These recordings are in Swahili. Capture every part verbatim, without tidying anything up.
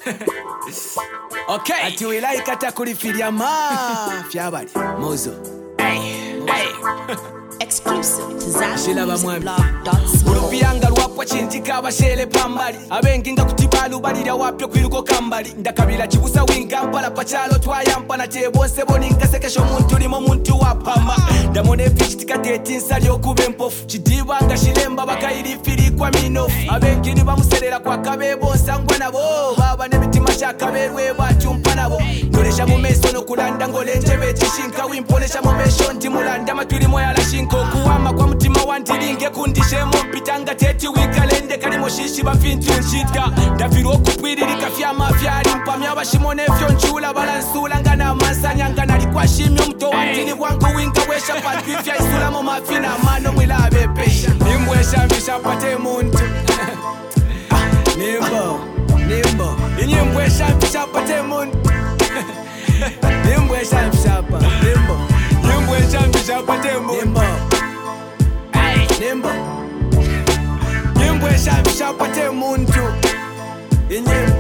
Okay. Ati wilaika takulifilia mafia bali mozo. Hey, hey. Exclusive to Zambia Music Blog dot c o. Urupiyanga rwapwa chinjika abashele pambali abengi nga kutibalu balira wapyo kwiruko kambali ndakabira kibusa winga mpala pachalo twayampa na tebose boninga sekesho muntu limo muntu wapama ndamone pichitika tetinsa lyokube empofu kidibanga shilemba bakayirifiri kwa mino abengi ni bamuserera kwa kabebo sangwa nabo baba n'emitima shakaberwe bacyumpa nabo ndoresha mu meso no kulanda ngo lenjebe kishinka wimponesha mu mesho ndi mulanda matwirimo yalashinko kuwama kwa mutima wandiringe kundishemo mpitanga teti wikalende kalimo shishi bafintu nshita ndafiro okupwiririka fyama fyali mpamya bashimone fyo nchula balansula ngana masanya ngana likwashimyo mto wandini bwangu winga wesha patwi fya isula mu mafina mano mwilabe pesha nimbwesha mbisha pate muntu nimbo nimbo inyembwesha mbisha pate muntu nimbwesha mbisha pa nimbo nimbwesha mbisha pate muntu nimbo nimbwesha mbisha pate muntu inyembo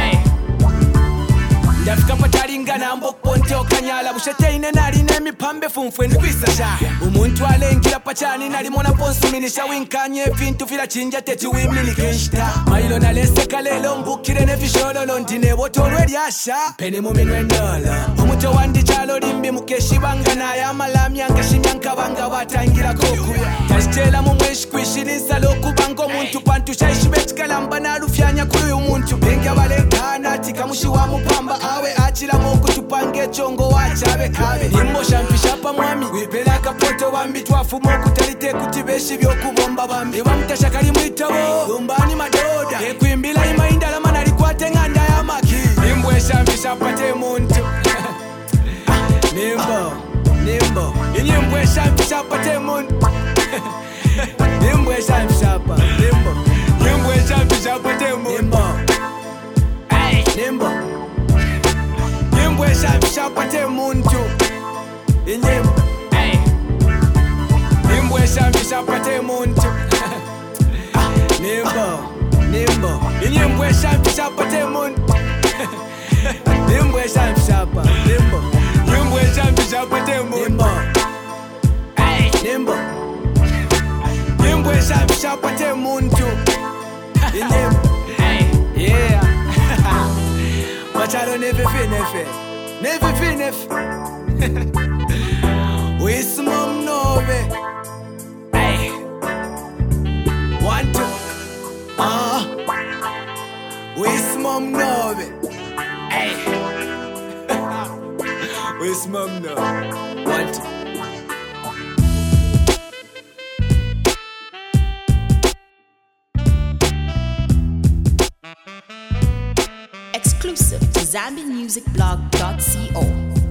ndafika patalinga nambo ponte okanyala busheteine nali nemipambe funfwe ndikwisasha umuntu alengira pachani nali mona ponsuminisha winkanye vintu vila chinja teti wimili kenshita mailo naleseka lelo mbukire nevisholono ndine botolwe lyasha pene muminwe ndola omuto wandi chalo limbi mukeshi banga naye amalamya ngashimyanka banga batangira kokuya tashitela mumweshi kwishirisa lokubanga omuntu pantu shaishibechikalamba nalufyanya kuri uyu muntu bengi abalekana ati kamushi wa mupamba awe achila moku tupange chongo wachabe kabe nimbo shampisha pa mwami wipela kapoto bambi twafu moku talite kutibeshi byokubomba bambi bamutasha kali mwitabo lumbani madoda ekwimbila imainda la manali kwate nganda ya maki nimbo shampisha pate muntu nimbo nimbo inyimbo shampisha pate muntu nimbo shampisha pa nimbo nimbo shampisha pate muntu nimbo nimbwesha mbisha pate muntu inyembo nimbwesha mbisha pate muntu nimbo nimbo inyembwesha mbisha pate muntu nimbwesha mbisha pa nimbo nimbwesha mbisha pate muntu nimbo nimbwesha mbisha pate muntu inyembo yeah. Machalo never finefe, never finefe. We smom nove. Hey, one two. Ah, we smom nove. Hey, we smom nove. One two. Exclusive to Zambia Music Blog dot c o.